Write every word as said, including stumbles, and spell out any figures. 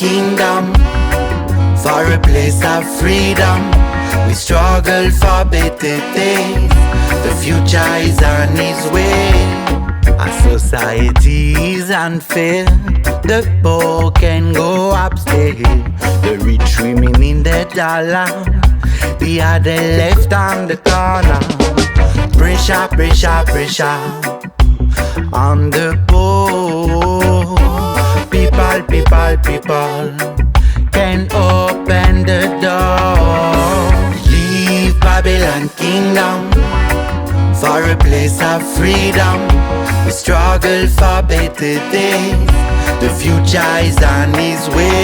kingdom, for a place of freedom. We struggle for better days. The future is on its way. Our society is unfair. The poor can go upstairs. The rich women in the dollar, the other left on the corner. Pressure, pressure, pressure on the poor. People, people, people can open the door. Leave Babylon kingdom for a place of freedom. We struggle for better days. The future is on its way.